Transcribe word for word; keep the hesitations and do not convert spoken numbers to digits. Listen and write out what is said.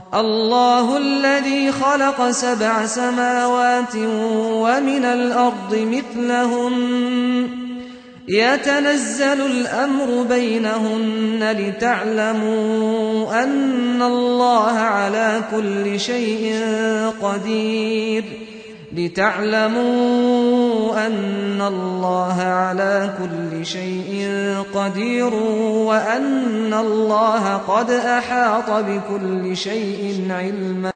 الله الذي خلق سبع سماوات ومن الأرض مثلهن يتنزل الأمر بينهن لتعلموا أن الله على كل شيء قدير لتعلموا أن الله على كل شيء قدير وأن الله قد أحاط بكل شيء علما.